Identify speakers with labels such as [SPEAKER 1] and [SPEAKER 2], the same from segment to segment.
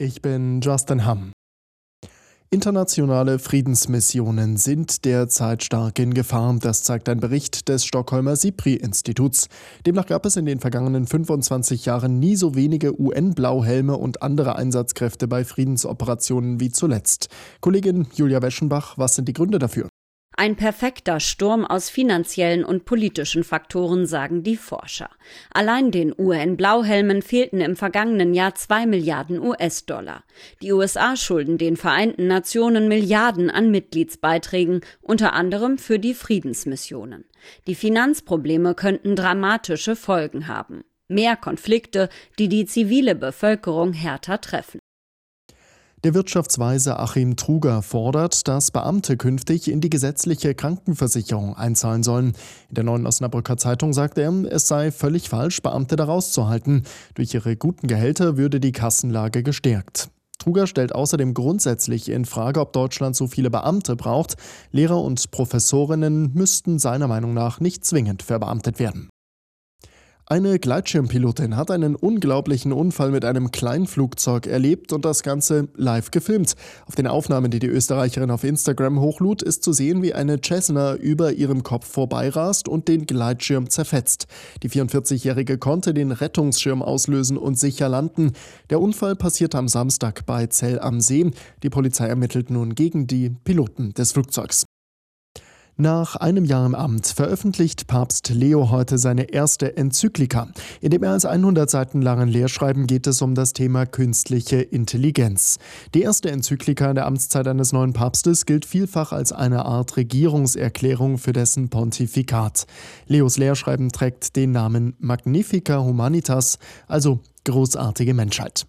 [SPEAKER 1] Ich bin Justin Hamm. Internationale Friedensmissionen sind derzeit stark in Gefahr. Das zeigt ein Bericht des Stockholmer SIPRI-Instituts. Demnach gab es in den vergangenen 25 Jahren nie so wenige UN-Blauhelme und andere Einsatzkräfte bei Friedensoperationen wie zuletzt. Kollegin Julia Weschenbach, was sind die Gründe dafür?
[SPEAKER 2] Ein perfekter Sturm aus finanziellen und politischen Faktoren, sagen die Forscher. Allein den UN-Blauhelmen fehlten im vergangenen Jahr 2 Milliarden US-Dollar. Die USA schulden den Vereinten Nationen Milliarden an Mitgliedsbeiträgen, unter anderem für die Friedensmissionen. Die Finanzprobleme könnten dramatische Folgen haben. Mehr Konflikte, die die zivile Bevölkerung härter treffen.
[SPEAKER 1] Der Wirtschaftsweise Achim Truger fordert, dass Beamte künftig in die gesetzliche Krankenversicherung einzahlen sollen. In der Neuen Osnabrücker Zeitung sagt er, es sei völlig falsch, Beamte da rauszuhalten. Durch ihre guten Gehälter würde die Kassenlage gestärkt. Truger stellt außerdem grundsätzlich in Frage, ob Deutschland so viele Beamte braucht. Lehrer und Professorinnen müssten seiner Meinung nach nicht zwingend verbeamtet werden. Eine Gleitschirmpilotin hat einen unglaublichen Unfall mit einem Kleinflugzeug erlebt und das Ganze live gefilmt. Auf den Aufnahmen, die die Österreicherin auf Instagram hochlud, ist zu sehen, wie eine Cessna über ihrem Kopf vorbeirast und den Gleitschirm zerfetzt. Die 44-Jährige konnte den Rettungsschirm auslösen und sicher landen. Der Unfall passierte am Samstag bei Zell am See. Die Polizei ermittelt nun gegen die Piloten des Flugzeugs. Nach einem Jahr im Amt veröffentlicht Papst Leo heute seine erste Enzyklika. In dem mehr als 100 Seiten langen Lehrschreiben geht es um das Thema künstliche Intelligenz. Die erste Enzyklika in der Amtszeit eines neuen Papstes gilt vielfach als eine Art Regierungserklärung für dessen Pontifikat. Leos Lehrschreiben trägt den Namen Magnifica Humanitas, also großartige Menschheit.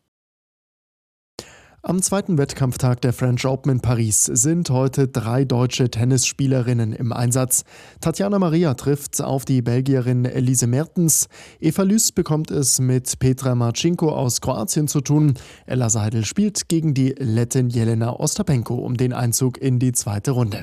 [SPEAKER 1] Am zweiten Wettkampftag der French Open in Paris sind heute 3 deutsche Tennisspielerinnen im Einsatz. Tatjana Maria trifft auf die Belgierin Elise Mertens. Eva Lys bekommt es mit Petra Marcinko aus Kroatien zu tun. Ella Seidel spielt gegen die Lettin Jelena Ostapenko um den Einzug in die zweite Runde.